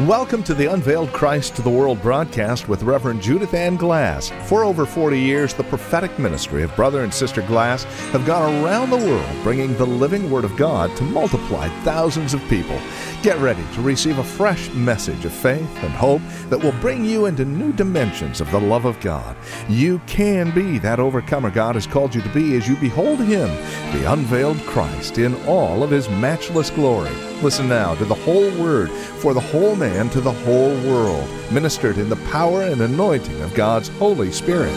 Welcome to the Unveiled Christ to the World broadcast with Reverend Judith Ann Glass. For over 40 years, the prophetic ministry of Brother and Sister Glass have gone around the world bringing the living Word of God to multiply thousands of people. Get ready to receive a fresh message of faith and hope that will bring you into new dimensions of the love of God. You can be that overcomer God has called you to be as you behold Him, the unveiled Christ, in all of His matchless glory. Listen now to the whole Word for the whole man to the whole world, ministered in the power and anointing of God's Holy Spirit.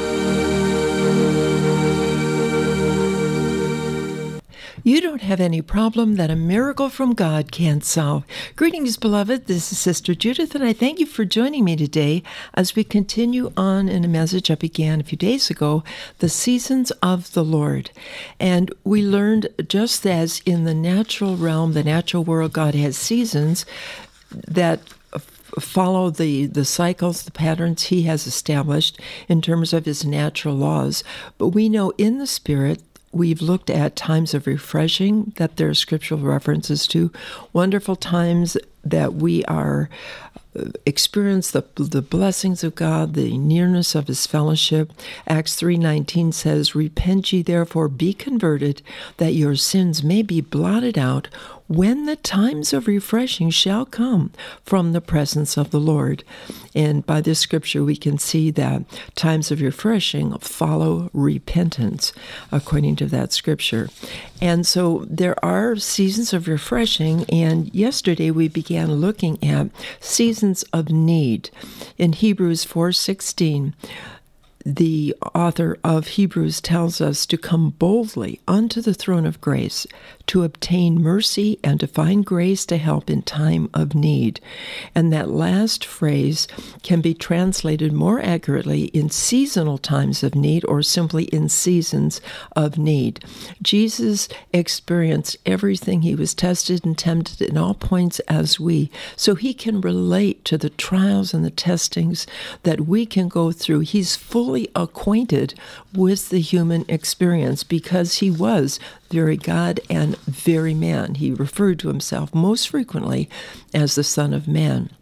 You don't have any problem that a miracle from God can't solve. Greetings, beloved. This is Sister Judith, and I thank you for joining me today as we continue on in a message I began a few days ago, the seasons of the Lord. And we learned, just as in the natural realm, the natural world, God has seasons that follow the cycles, the patterns He has established in terms of His natural laws. But we know in the Spirit, we've looked at times of refreshing that there are scriptural references to, wonderful times that we are experience the blessings of God, the nearness of His fellowship. Acts 3:19 says, "Repent ye therefore, be converted, that your sins may be blotted out, when the times of refreshing shall come from the presence of the Lord." And by this scripture, we can see that times of refreshing follow repentance, according to that scripture. And so there are seasons of refreshing, and yesterday we began looking at seasons of need. In Hebrews 4:16, the author of Hebrews tells us to come boldly unto the throne of grace, to obtain mercy and to find grace to help in time of need. And that last phrase can be translated more accurately in seasonal times of need, or simply in seasons of need. Jesus experienced everything. He was tested and tempted in all points as we, so He can relate to the trials and the testings that we can go through. He's fully acquainted with the human experience because He was very God and very man. He referred to Himself most frequently as the Son of Man.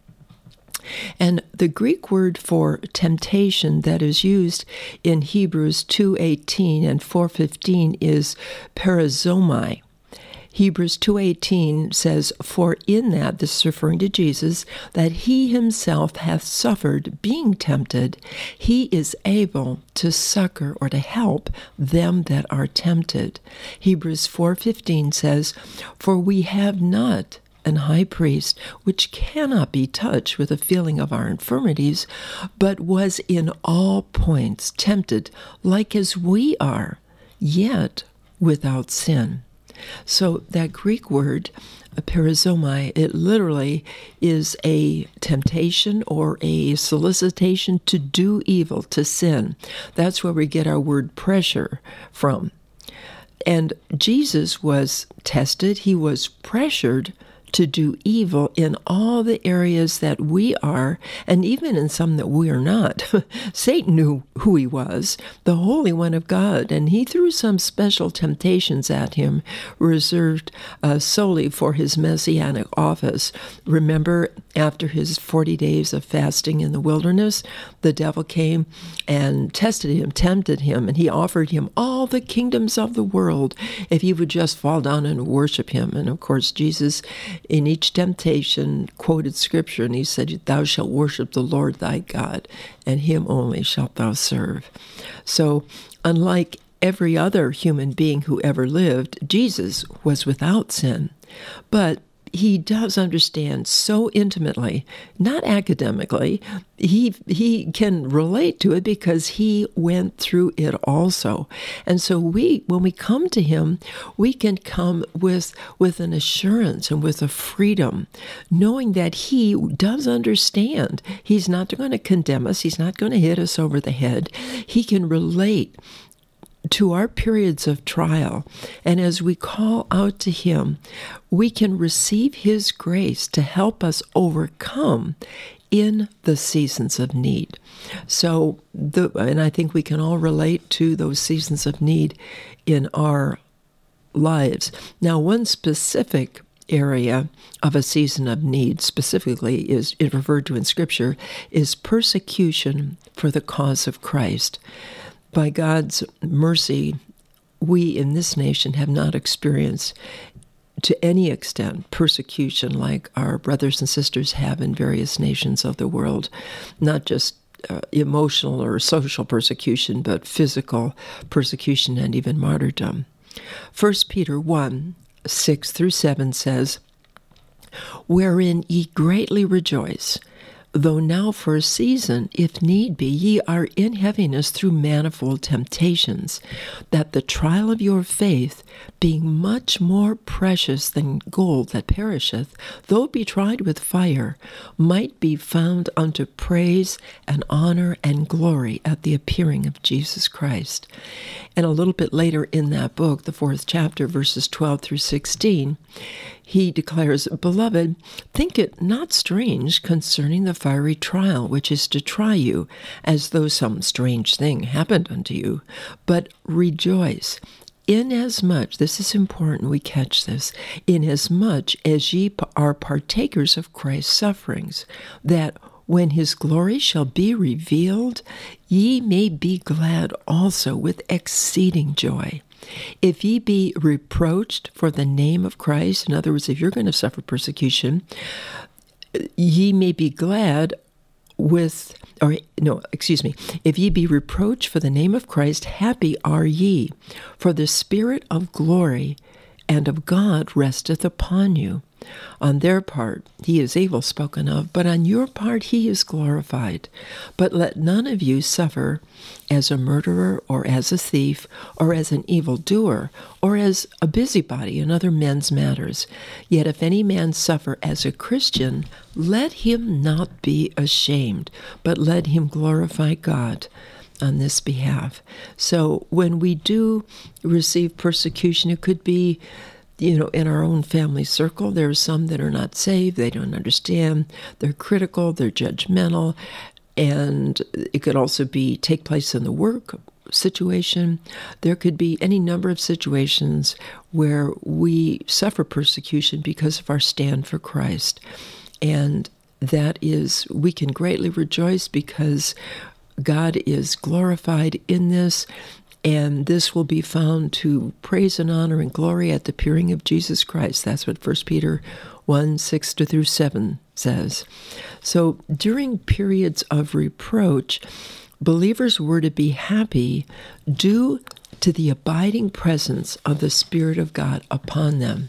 And the Greek word for temptation that is used in Hebrews 2:18 and 4:15 is perizomai. Hebrews 2:18 says, "For in that," this is referring to Jesus, "that He Himself hath suffered, being tempted, He is able to succor," or to help, "them that are tempted." Hebrews 4:15 says, "For we have not an high priest which cannot be touched with the feeling of our infirmities, but was in all points tempted like as we are, yet without sin." So that Greek word, perizomai, it literally is a temptation or a solicitation to do evil, to sin. That's where we get our word pressure from. And Jesus was tested. He was pressured to do evil in all the areas that we are, and even in some that we are not. Satan knew who he was, the Holy One of God, and he threw some special temptations at him, reserved solely for his messianic office. Remember, after his 40 days of fasting in the wilderness, the devil came and tested him, tempted him, and he offered him all the kingdoms of the world if he would just fall down and worship him. And of course, Jesus, in each temptation, quoted scripture, and he said, "Thou shalt worship the Lord thy God, and Him only shalt thou serve." So, unlike every other human being who ever lived, Jesus was without sin. But He does understand so intimately, not academically. He can relate to it because He went through it also. And so when we come to Him, we can come with an assurance and with a freedom, knowing that He does understand. He's not going to condemn us. He's not going to hit us over the head. He can relate to our periods of trial, and as we call out to Him, we can receive His grace to help us overcome in the seasons of need. So, and I think we can all relate to those seasons of need in our lives. Now, one specific area of a season of need specifically is referred to in Scripture is persecution for the cause of Christ. By God's mercy, we in this nation have not experienced to any extent persecution like our brothers and sisters have in various nations of the world, not just emotional or social persecution, but physical persecution and even martyrdom. 1 Peter 1, 6 through 7 says, "Wherein ye greatly rejoice, though now for a season, if need be, ye are in heaviness through manifold temptations, that the trial of your faith, being much more precious than gold that perisheth, though it be tried with fire, might be found unto praise and honor and glory at the appearing of Jesus Christ." And a little bit later in that book, the 4th chapter, verses 12 through 16, he declares, "Beloved, think it not strange concerning the fiery trial which is to try you, as though some strange thing happened unto you, but rejoice, inasmuch," this is important, we catch this, "inasmuch as ye are partakers of Christ's sufferings, that when his glory shall be revealed, ye may be glad also with exceeding joy. If ye be reproached for the name of Christ," in other words, if you're going to suffer persecution, "ye may be glad with," "if ye be reproached for the name of Christ, happy are ye, for the Spirit of glory and of God resteth upon you. On their part he is evil spoken of, but on your part he is glorified. But let none of you suffer as a murderer, or as a thief, or as an evildoer, or as a busybody in other men's matters. Yet if any man suffer as a Christian, let him not be ashamed, but let him glorify God on this behalf." So when we do receive persecution, it could be, in our own family circle. There are some that are not saved. They don't understand. They're critical. They're judgmental. And it could also take place in the work situation. There could be any number of situations where we suffer persecution because of our stand for Christ. And that is, we can greatly rejoice because God is glorified in this. And this will be found to praise and honor and glory at the appearing of Jesus Christ. That's what 1 Peter 1, 6 through 7 says. So during periods of reproach, believers were to be happy due to the abiding presence of the Spirit of God upon them.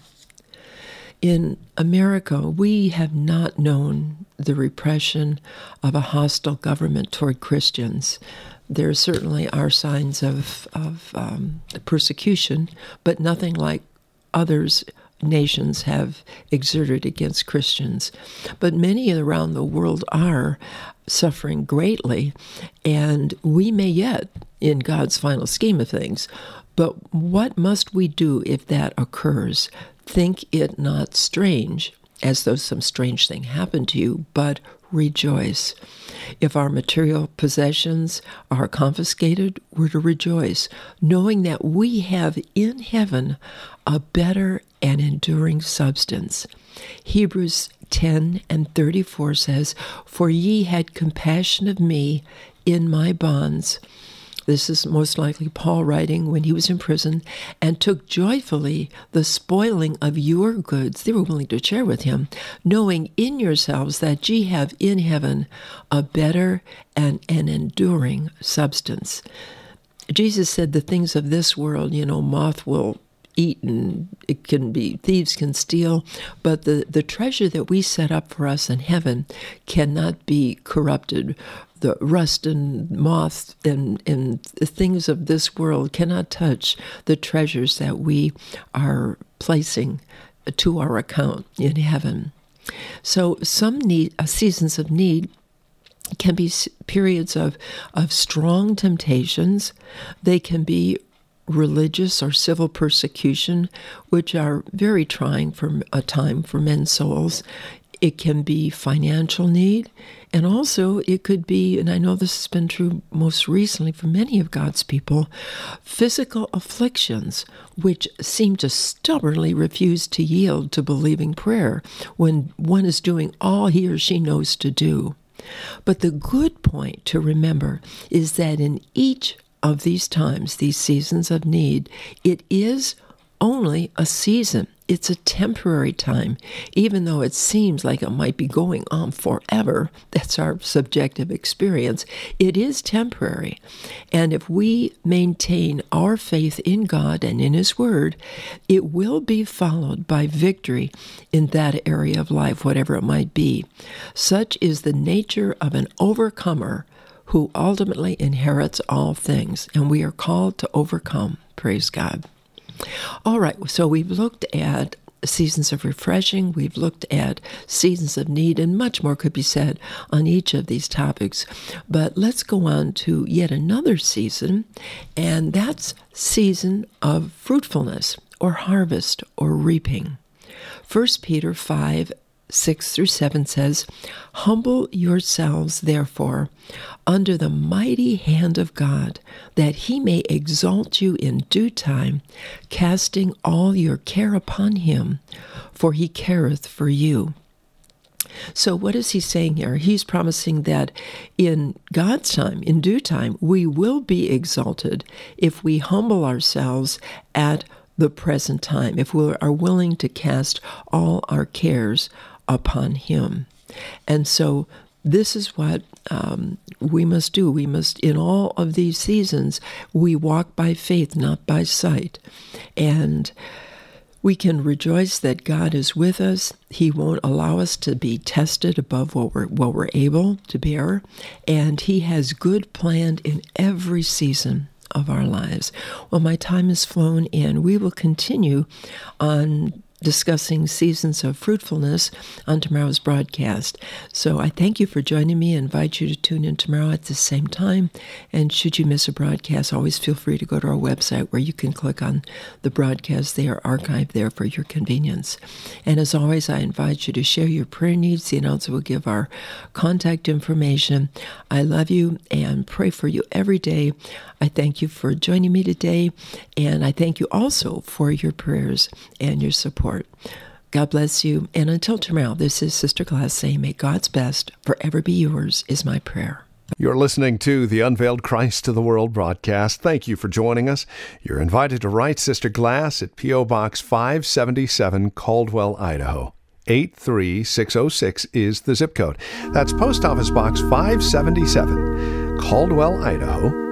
In America, we have not known the repression of a hostile government toward Christians. There certainly are signs of persecution, but nothing like others nations have exerted against Christians. But many around the world are suffering greatly, and we may yet, in God's final scheme of things. But what must we do if that occurs? Think it not strange, as though some strange thing happened to you, but rejoice. If our material possessions are confiscated, we're to rejoice, knowing that we have in heaven a better and enduring substance. Hebrews 10 and 34 says, "For ye had compassion of me in my bonds." This is most likely Paul writing when he was in prison, "and took joyfully the spoiling of your goods." They were willing to share with him, "knowing in yourselves that ye have in heaven a better and an enduring substance." Jesus said the things of this world, moth will eat and it can be, thieves can steal, but the treasure that we set up for us in heaven cannot be corrupted. The rust and moth and the things of this world cannot touch the treasures that we are placing to our account in heaven. So some seasons of need can be periods of strong temptations. They can be religious or civil persecution, which are very trying for a time for men's souls. It can be financial need, and also it could be, and I know this has been true most recently for many of God's people, physical afflictions which seem to stubbornly refuse to yield to believing prayer when one is doing all he or she knows to do. But the good point to remember is that in each of these times, these seasons of need, it is only a season. It's a temporary time, even though it seems like it might be going on forever. That's our subjective experience. It is temporary. And if we maintain our faith in God and in His Word, it will be followed by victory in that area of life, whatever it might be. Such is the nature of an overcomer who ultimately inherits all things. And we are called to overcome. Praise God. All right, so we've looked at seasons of refreshing, we've looked at seasons of need, and much more could be said on each of these topics. But let's go on to yet another season, and that's season of fruitfulness or harvest or reaping. 1 Peter 5:6-7 says, "Humble yourselves, therefore, under the mighty hand of God, that He may exalt you in due time, casting all your care upon Him, for He careth for you." So what is he saying here? He's promising that in God's time, in due time, we will be exalted if we humble ourselves at the present time, if we are willing to cast all our cares upon Him. And so this is what we must do. We must, in all of these seasons, we walk by faith, not by sight. And we can rejoice that God is with us. He won't allow us to be tested above what we're able to bear. And He has good planned in every season of our lives. Well, my time has flown in. We will continue on discussing seasons of fruitfulness on tomorrow's broadcast. So I thank you for joining me. I invite you to tune in tomorrow at the same time. And should you miss a broadcast, always feel free to go to our website where you can click on the broadcast. They are archived there for your convenience. And as always, I invite you to share your prayer needs. The announcer will give our contact information. I love you and pray for you every day. I thank you for joining me today, and I thank you also for your prayers and your support. God bless you, and until tomorrow, this is Sister Glass saying, may God's best forever be yours is my prayer. You're listening to the Unveiled Christ to the World broadcast. Thank you for joining us. You're invited to write Sister Glass at P.O. Box 577, Caldwell, Idaho. 83606 is the zip code. That's Post Office Box 577, Caldwell, Idaho.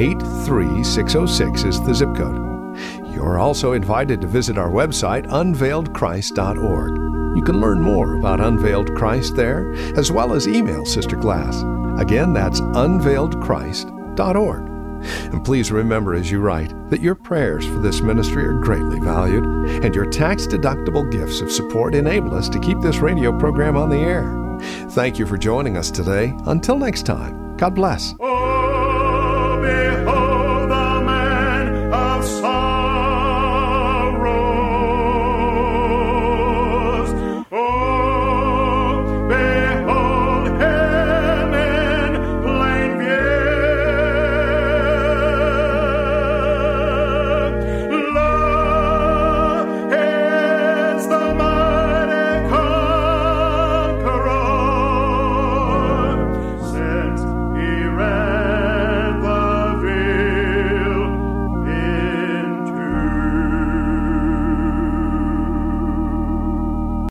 83606 is the zip code. You're also invited to visit our website, unveiledchrist.org. You can learn more about Unveiled Christ there, as well as email Sister Glass. Again, that's unveiledchrist.org. And please remember as you write that your prayers for this ministry are greatly valued, and your tax-deductible gifts of support enable us to keep this radio program on the air. Thank you for joining us today. Until next time, God bless. Oh,